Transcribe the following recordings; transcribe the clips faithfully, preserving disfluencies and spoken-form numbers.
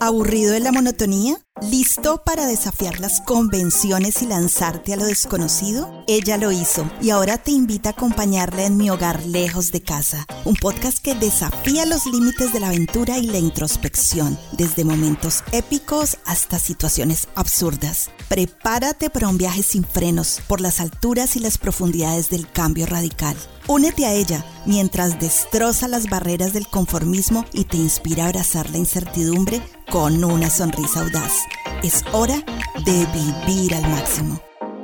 ¿Aburrido de la monotonía? ¿Listo para desafiar las convenciones y lanzarte a lo desconocido? Ella lo hizo y ahora te invita a acompañarla en Mi Hogar Lejos de Casa, un podcast que desafía los límites de la aventura y la introspección, desde momentos épicos hasta situaciones absurdas. Prepárate para un viaje sin frenos por las alturas y las profundidades del cambio radical. Únete a ella mientras destroza las barreras del conformismo y te inspira a abrazar la incertidumbre con una sonrisa audaz. Es hora de vivir al máximo.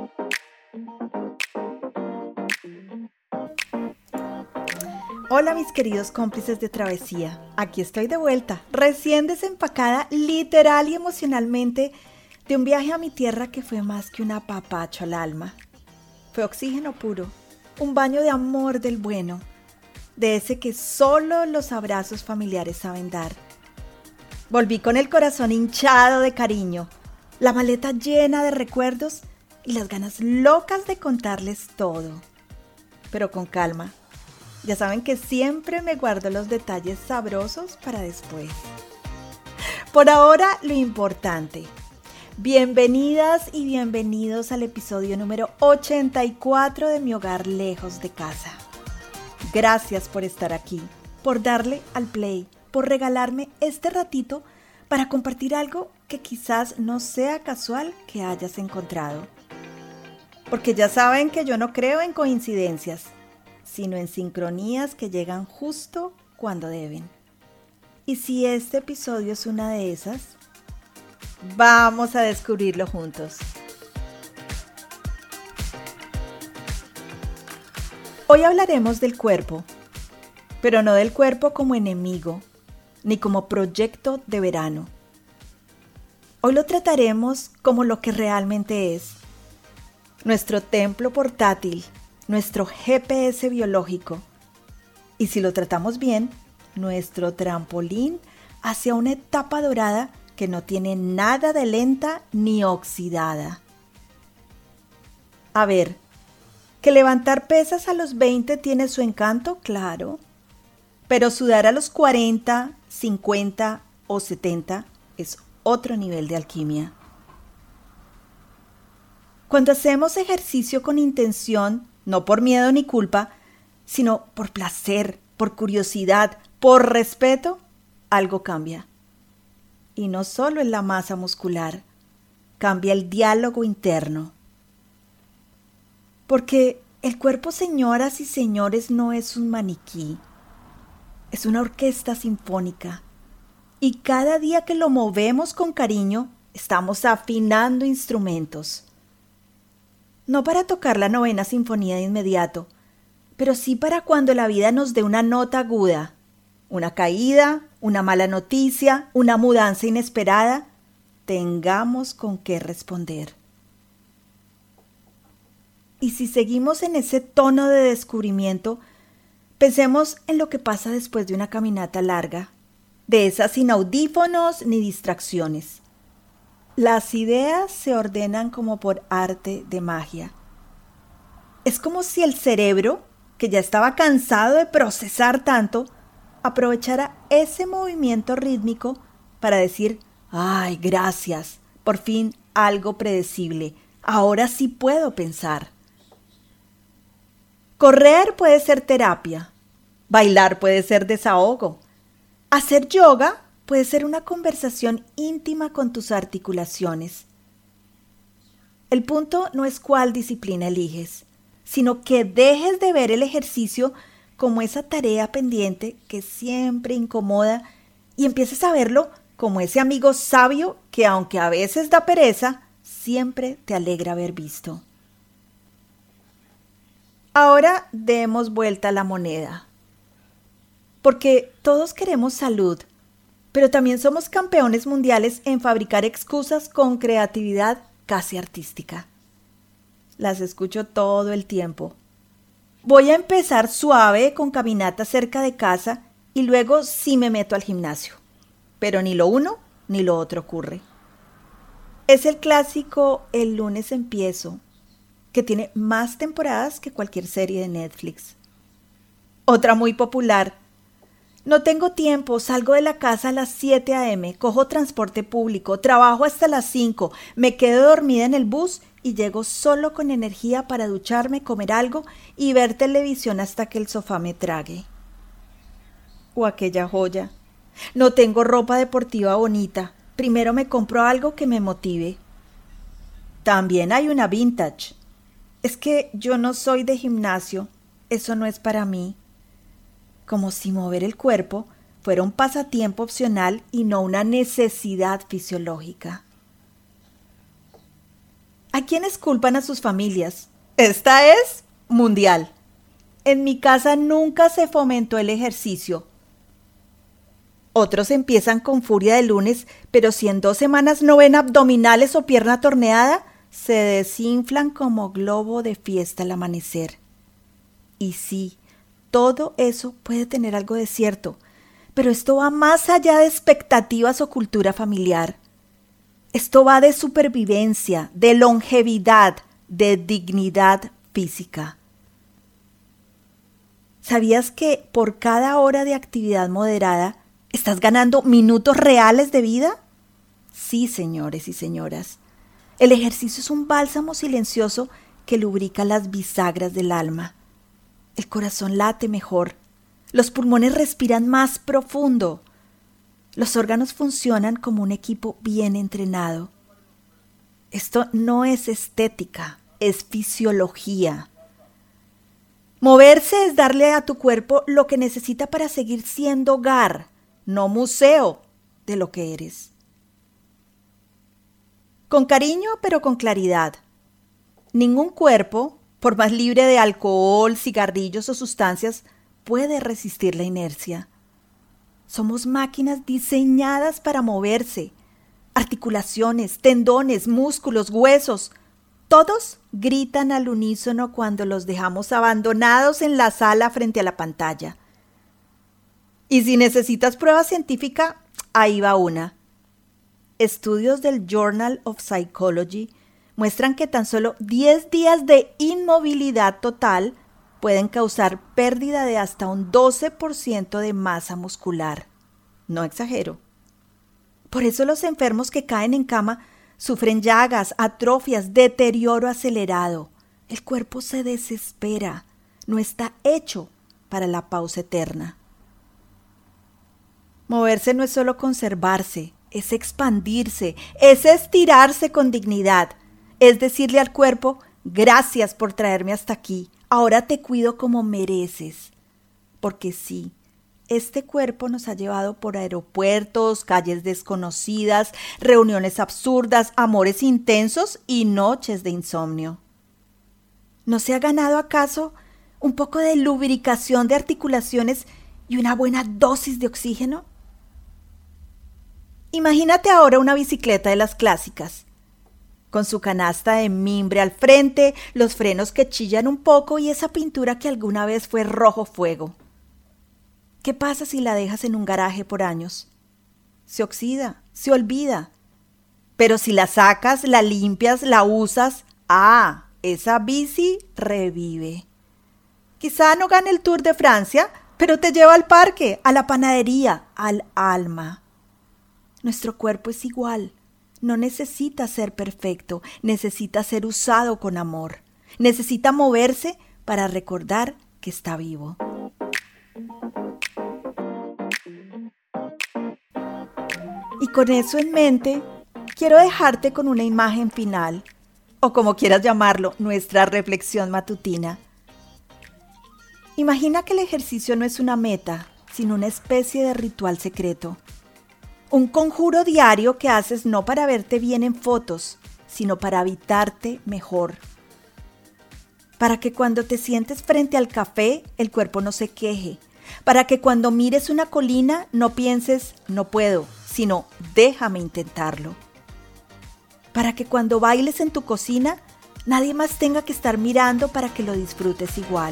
Hola mis queridos cómplices de travesía, aquí estoy de vuelta, recién desempacada literal y emocionalmente de un viaje a mi tierra que fue más que un apapacho al alma. Fue oxígeno puro, un baño de amor del bueno, de ese que solo los abrazos familiares saben dar. Volví con el corazón hinchado de cariño, la maleta llena de recuerdos y las ganas locas de contarles todo. Pero con calma, ya saben que siempre me guardo los detalles sabrosos para después. Por ahora, lo importante. Bienvenidas y bienvenidos al episodio número ochenta y cuatro de Mi Hogar Lejos de Casa. Gracias por estar aquí, por darle al play, por regalarme este ratito para compartir algo que quizás no sea casual que hayas encontrado. Porque ya saben que yo no creo en coincidencias, sino en sincronías que llegan justo cuando deben. Y si este episodio es una de esas, vamos a descubrirlo juntos. Hoy hablaremos del cuerpo, pero no del cuerpo como enemigo, ni como proyecto de verano. Hoy lo trataremos como lo que realmente es. Nuestro templo portátil, nuestro G P S biológico. Y si lo tratamos bien, nuestro trampolín hacia una etapa dorada que no tiene nada de lenta ni oxidada. A ver, ¿que levantar pesas a los veinte tiene su encanto? Claro. Pero sudar a los cuarenta, cincuenta o setenta es otro nivel de alquimia. Cuando hacemos ejercicio con intención, no por miedo ni culpa, sino por placer, por curiosidad, por respeto, algo cambia. Y no solo en la masa muscular, cambia el diálogo interno. Porque el cuerpo, señoras y señores, no es un maniquí, es una orquesta sinfónica. Y cada día que lo movemos con cariño, estamos afinando instrumentos. No para tocar la novena sinfonía de inmediato, pero sí para cuando la vida nos dé una nota aguda, una caída, una mala noticia, una mudanza inesperada, tengamos con qué responder. Y si seguimos en ese tono de descubrimiento, pensemos en lo que pasa después de una caminata larga, de esas sin audífonos ni distracciones. Las ideas se ordenan como por arte de magia. Es como si el cerebro, que ya estaba cansado de procesar tanto, aprovechara ese movimiento rítmico para decir, ¡ay, gracias! Por fin algo predecible. Ahora sí puedo pensar. Correr puede ser terapia. Bailar puede ser desahogo. Hacer yoga puede ser una conversación íntima con tus articulaciones. El punto no es cuál disciplina eliges, sino que dejes de ver el ejercicio como esa tarea pendiente que siempre incomoda y empieces a verlo como ese amigo sabio que, aunque a veces da pereza, siempre te alegra haber visto. Ahora demos vuelta a la moneda. Porque todos queremos salud, pero también somos campeones mundiales en fabricar excusas con creatividad casi artística. Las escucho todo el tiempo. Voy a empezar suave con caminata cerca de casa y luego sí me meto al gimnasio. Pero ni lo uno ni lo otro ocurre. Es el clásico "el lunes empiezo", que tiene más temporadas que cualquier serie de Netflix. Otra muy popular: No tengo tiempo, salgo de la casa a las siete a eme, cojo transporte público, trabajo hasta las cinco, me quedo dormida en el bus y llego solo con energía para ducharme, comer algo y ver televisión hasta que el sofá me trague. O aquella joya. No tengo ropa deportiva bonita. Primero me compro algo que me motive. También hay una vintage. Es que yo no soy de gimnasio. Eso no es para mí. Como si mover el cuerpo fuera un pasatiempo opcional y no una necesidad fisiológica. ¿A quiénes culpan a sus familias? Esta es mundial. En mi casa nunca se fomentó el ejercicio. Otros empiezan con furia de lunes, pero si en dos semanas no ven abdominales o pierna torneada, se desinflan como globo de fiesta al amanecer. Y sí, todo eso puede tener algo de cierto, pero esto va más allá de expectativas o cultura familiar. Esto va de supervivencia, de longevidad, de dignidad física. ¿Sabías que por cada hora de actividad moderada estás ganando minutos reales de vida? Sí, señores y señoras. El ejercicio es un bálsamo silencioso que lubrica las bisagras del alma. El corazón late mejor, los pulmones respiran más profundo, los órganos funcionan como un equipo bien entrenado. Esto no es estética, es fisiología. Moverse es darle a tu cuerpo lo que necesita para seguir siendo hogar, no museo de lo que eres. Con cariño, pero con claridad. Ningún cuerpo, por más libre de alcohol, cigarrillos o sustancias, puede resistir la inercia. Somos máquinas diseñadas para moverse. Articulaciones, tendones, músculos, huesos, todos gritan al unísono cuando los dejamos abandonados en la sala frente a la pantalla. Y si necesitas prueba científica, ahí va una. Estudios del Journal of Psychology muestran que tan solo diez días de inmovilidad total pueden causar pérdida de hasta un doce por ciento de masa muscular. No exagero. Por eso los enfermos que caen en cama sufren llagas, atrofias, deterioro acelerado. El cuerpo se desespera, no está hecho para la pausa eterna. Moverse no es solo conservarse, es expandirse, es estirarse con dignidad. Es decirle al cuerpo, gracias por traerme hasta aquí, ahora te cuido como mereces. Porque sí, este cuerpo nos ha llevado por aeropuertos, calles desconocidas, reuniones absurdas, amores intensos y noches de insomnio. ¿No se ha ganado acaso un poco de lubricación de articulaciones y una buena dosis de oxígeno? Imagínate ahora una bicicleta de las clásicas, con su canasta de mimbre al frente, los frenos que chillan un poco y esa pintura que alguna vez fue rojo fuego. ¿Qué pasa si la dejas en un garaje por años? Se oxida, se olvida. Pero si la sacas, la limpias, la usas, ¡ah! Esa bici revive. Quizá no gane el Tour de Francia, pero te lleva al parque, a la panadería, al alma. Nuestro cuerpo es igual. No necesita ser perfecto, necesita ser usado con amor. Necesita moverse para recordar que está vivo. Y con eso en mente, quiero dejarte con una imagen final, o como quieras llamarlo, nuestra reflexión matutina. Imagina que el ejercicio no es una meta, sino una especie de ritual secreto. Un conjuro diario que haces no para verte bien en fotos, sino para habitarte mejor. Para que cuando te sientes frente al café, el cuerpo no se queje. Para que cuando mires una colina, no pienses, no puedo, sino déjame intentarlo. Para que cuando bailes en tu cocina, nadie más tenga que estar mirando para que lo disfrutes igual.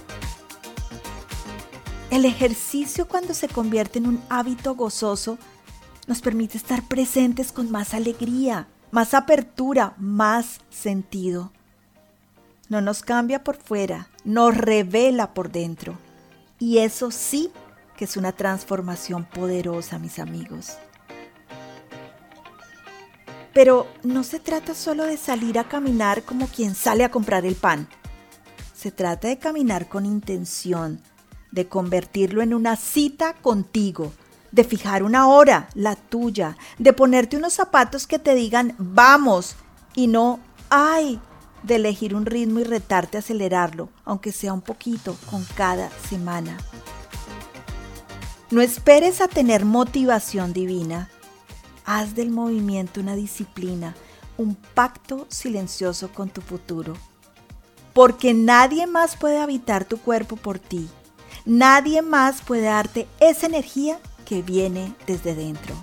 El ejercicio, cuando se convierte en un hábito gozoso, nos permite estar presentes con más alegría, más apertura, más sentido. No nos cambia por fuera, nos revela por dentro. Y eso sí que es una transformación poderosa, mis amigos. Pero no se trata solo de salir a caminar como quien sale a comprar el pan. Se trata de caminar con intención, de convertirlo en una cita contigo, de fijar una hora, la tuya, de ponerte unos zapatos que te digan vamos y no ay, de elegir un ritmo y retarte a acelerarlo, aunque sea un poquito con cada semana. No esperes a tener motivación divina. Haz del movimiento una disciplina, un pacto silencioso con tu futuro. Porque nadie más puede habitar tu cuerpo por ti. Nadie más puede darte esa energía que viene desde dentro.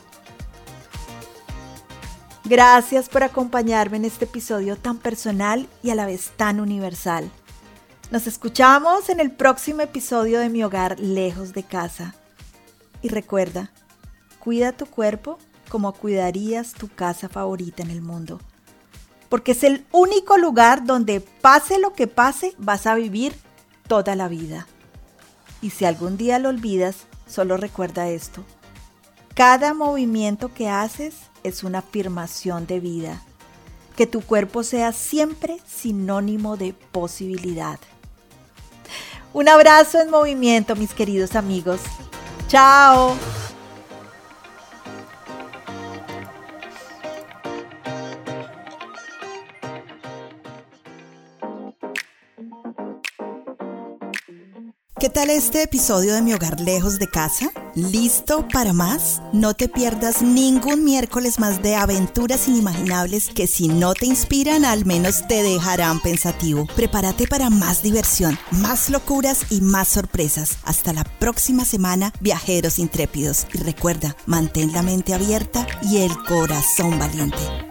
Gracias por acompañarme en este episodio tan personal y a la vez tan universal. Nos escuchamos en el próximo episodio de Mi Hogar Lejos de Casa. Y recuerda, cuida tu cuerpo como cuidarías tu casa favorita en el mundo. Porque es el único lugar donde pase lo que pase, vas a vivir toda la vida. Y si algún día lo olvidas, solo recuerda esto. Cada movimiento que haces es una afirmación de vida. Que tu cuerpo sea siempre sinónimo de posibilidad. Un abrazo en movimiento, mis queridos amigos. ¡Chao! ¿Qué tal este episodio de Mi Hogar Lejos de Casa? ¿Listo para más? No te pierdas ningún miércoles más de aventuras inimaginables que si no te inspiran, al menos te dejarán pensativo. Prepárate para más diversión, más locuras y más sorpresas. Hasta la próxima semana, viajeros intrépidos. Y recuerda, mantén la mente abierta y el corazón valiente.